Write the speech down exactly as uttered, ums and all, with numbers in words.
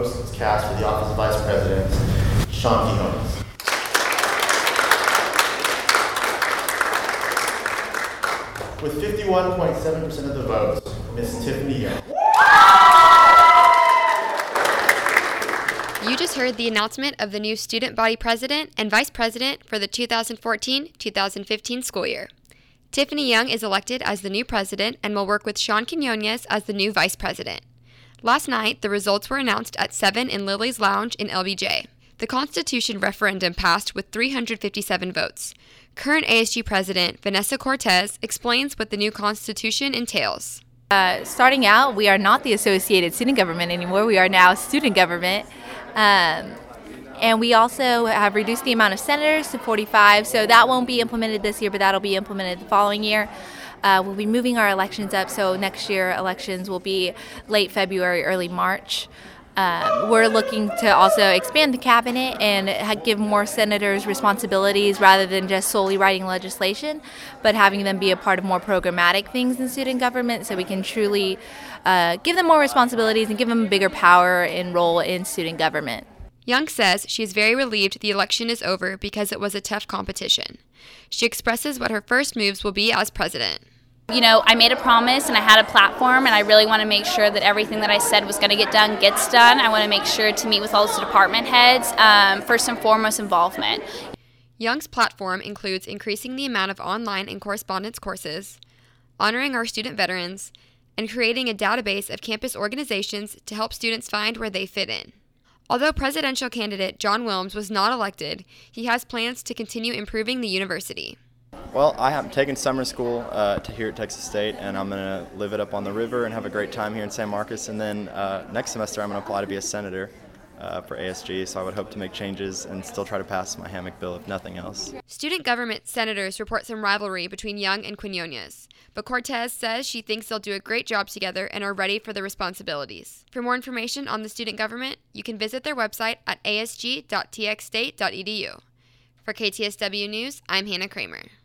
votes was cast for the office of Vice President, Sean Quinones. With fifty-one point seven percent of the votes, Miz Tiffany Young. You just heard the announcement of the new student body president and vice president for the two thousand fourteen two thousand fifteen school year. Tiffany Young is elected as the new president and will work with Sean Quinones as the new vice president. Last night, the results were announced at seven in Lily's Lounge in L B J. The Constitution referendum passed with three hundred fifty-seven votes. Current A S G President Vanessa Cortez explains what the new Constitution entails. Uh, starting out, we are not the Associated Student Government anymore. We are now student government. Um, and we also have reduced the amount of senators to forty-five, so that won't be implemented this year, but that'll be implemented the following year. Uh, we'll be moving our elections up, so next year elections will be late February, early March. Um, we're looking to also expand the cabinet and ha- give more senators responsibilities rather than just solely writing legislation, but having them be a part of more programmatic things in student government so we can truly uh, give them more responsibilities and give them a bigger power and role in student government. Young says she is very relieved the election is over because it was a tough competition. She expresses what her first moves will be as president. You know, I made a promise and I had a platform, and I really want to make sure that everything that I said was going to get done gets done. I want to make sure to meet with all the department heads, um, first and foremost involvement. Young's platform includes increasing the amount of online and correspondence courses, honoring our student veterans, and creating a database of campus organizations to help students find where they fit in. Although presidential candidate John Wilms was not elected, he has plans to continue improving the university. Well, I have taken summer school uh, to here at Texas State, and I'm going to live it up on the river and have a great time here in San Marcos. And then uh, next semester I'm going to apply to be a senator uh, for A S G, so I would hope to make changes and still try to pass my hammock bill, if nothing else. Student government senators report some rivalry between Young and Quinones, but Cortez says she thinks they'll do a great job together and are ready for the responsibilities. For more information on the student government, you can visit their website at a s g dot t x state dot e d u. For K T S W News, I'm Hannah Kramer.